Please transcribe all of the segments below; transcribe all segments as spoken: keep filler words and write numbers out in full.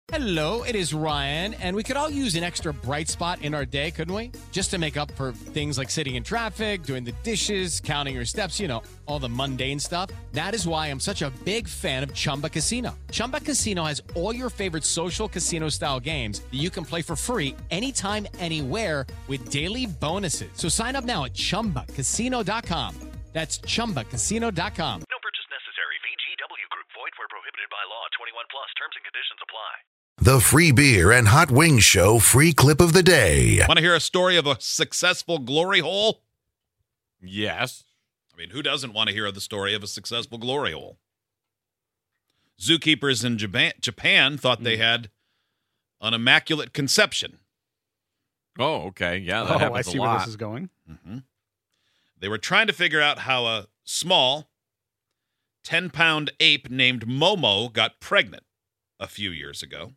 Hello, it is Ryan, and we could all use an extra bright spot in our day, couldn't we? Just to make up for things like sitting in traffic, doing the dishes, counting your steps, you know, all the mundane stuff. That is why I'm such a big fan of Chumba Casino. Chumba Casino has all your favorite social casino-style games that you can play for free anytime, anywhere with daily bonuses. So sign up now at chumba casino dot com. That's chumba casino dot com. No purchase necessary. V G W Group. Void where prohibited by law. twenty-one plus. Terms and conditions apply. The Free Beer and Hot Wings Show free clip of the day. Want to hear a story of a successful glory hole? Yes. I mean, who doesn't want to hear the story of a successful glory hole? Zookeepers in Japan, Japan thought they had an immaculate conception. Oh, okay. Yeah, that Oh, happens I see a where lot. this is going. Mm-hmm. They were trying to figure out how a small ten-pound ape named Momo got pregnant a few years ago.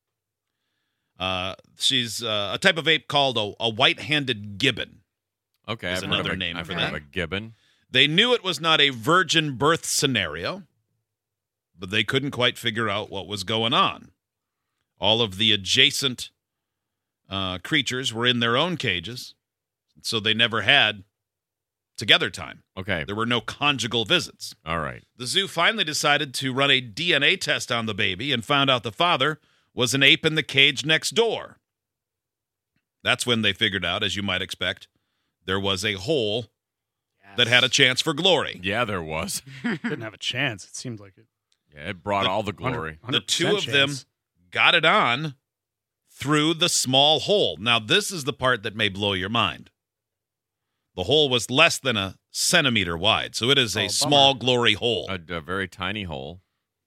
Uh, she's uh, a type of ape called a, a white-handed gibbon. Okay, There's I've heard another of a, name I've for heard that. of a gibbon. They knew it was not a virgin birth scenario, but they couldn't quite figure out what was going on. All of the adjacent uh, creatures were in their own cages, so they never had together time. Okay, There were no conjugal visits. all right. The zoo finally decided to run a D N A test on the baby and found out the father was an ape in the cage next door. That's when they figured out, as you might expect, there was a hole that had a chance for glory. Yeah, there was. Didn't have a chance. It seemed like it. Yeah, it brought The- all the glory. The two one hundred of percent them chance. got it on through the small hole. Now, this is the part that may blow your mind. The hole was less than a centimeter wide, so it is Oh, a bummer. small glory hole. A, a very tiny hole.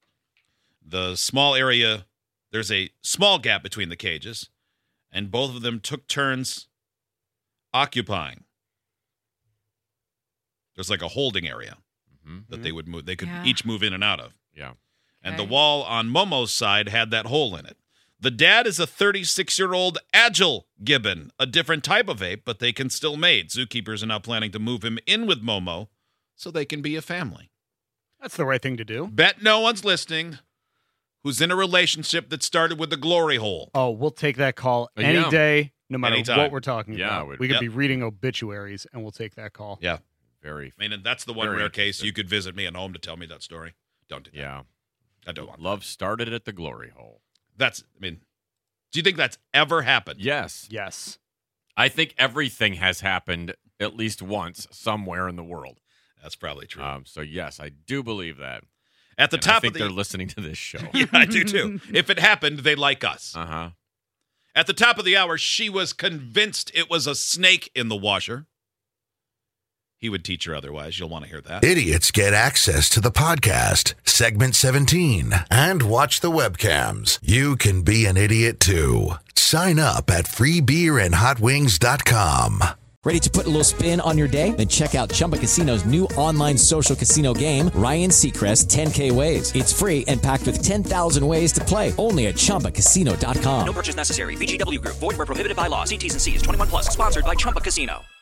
The small area, there's a small gap between the cages, and both of them took turns occupying. There's like a holding area hmm that they would move. They could Yeah. each move in and out of. Yeah. And the Okay. wall on Momo's side had that hole in it. The dad is a thirty-six-year-old agile gibbon, a different type of ape, but they can still mate. Zookeepers are now planning to move him in with Momo so they can be a family. That's the right thing to do. Bet no one's listening who's in a relationship that started with the glory hole. Oh, we'll take that call Uh, any yeah. day, no matter Anytime. what we're talking Yeah, about. we'd- we could Yep. be reading obituaries, and we'll take that call. Yeah. Very. I mean, and that's the one Very rare case interesting. you could visit me at home to tell me that story. Don't do that. Yeah. I don't want Love started at the glory hole. That's, I mean, do you think that's ever happened? Yes. Yes. I think everything has happened at least once somewhere in the world. That's probably true. Um, so, yes, I do believe that. At the And I top think of they're the... listening to this show. Yeah, I do too. If it happened, they like us. Uh-huh. At the top of the hour, she was convinced it was a snake in the washer. He would teach her otherwise. You'll want to hear that. Idiots get access to the podcast, segment seventeen, and watch the webcams. You can be an idiot too. Sign up at free beer and hot wings dot com. Ready to put a little spin on your day? Then check out Chumba Casino's new online social casino game, Ryan Seacrest ten K Ways. It's free and packed with ten thousand ways to play. Only at chumba casino dot com. No purchase necessary. V G W Group. Void where prohibited by law. See T's and C's. twenty-one plus. Sponsored by Chumba Casino.